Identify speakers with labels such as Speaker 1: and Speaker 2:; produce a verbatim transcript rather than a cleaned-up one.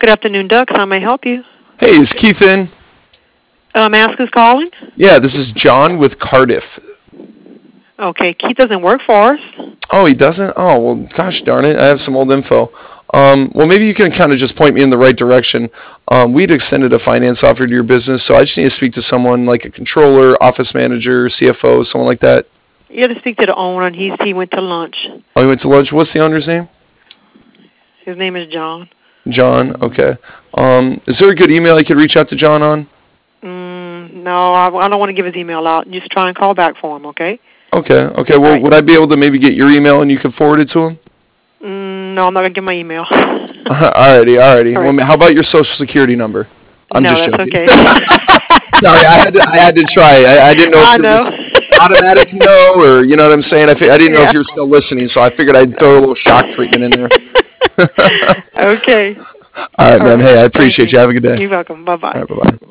Speaker 1: Good afternoon, Ducks. How may I help you?
Speaker 2: Hey, is Keith in?
Speaker 1: Um, ask who's calling?
Speaker 2: Yeah, this is John with Cardiff.
Speaker 1: Okay, Keith doesn't work for us.
Speaker 2: Oh, he doesn't? Oh, well, gosh darn it. I have some old info. Um, well, maybe you can kind of just point me in the right direction. Um, we'd extended a finance offer to your business, so I just need to speak to someone like a controller, office manager, C F O, someone like that.
Speaker 1: You have to speak to the owner, and he's, he went to lunch.
Speaker 2: Oh, he went to lunch. What's the owner's name?
Speaker 1: His name is John.
Speaker 2: John, okay. Um, is there a good email I could reach out to John on?
Speaker 1: Mm, no, I, I don't want to give his email out. Just try and call back for him, okay?
Speaker 2: Okay, okay. Well,
Speaker 1: right.
Speaker 2: would I be able to maybe get your email and you can forward it to him?
Speaker 1: Mm, no, I'm not going to give my email.
Speaker 2: alrighty, alrighty.
Speaker 1: All right.
Speaker 2: Well, how about your social security number? I'm
Speaker 1: no,
Speaker 2: just
Speaker 1: that's
Speaker 2: joking.
Speaker 1: okay.
Speaker 2: Sorry, I had to, I had to try. I, I didn't know if
Speaker 1: I
Speaker 2: it
Speaker 1: know.
Speaker 2: was automatic no or, you know what I'm saying? I, fi- I didn't know
Speaker 1: Yeah.
Speaker 2: if you were still listening, so I figured I'd throw a little shock treatment in there.
Speaker 1: Okay.
Speaker 2: All right,
Speaker 1: All
Speaker 2: man.
Speaker 1: right.
Speaker 2: Hey, I
Speaker 1: Thank
Speaker 2: appreciate you.
Speaker 1: you.
Speaker 2: Have a good day.
Speaker 1: You're welcome. Bye-bye.
Speaker 2: All right, bye-bye.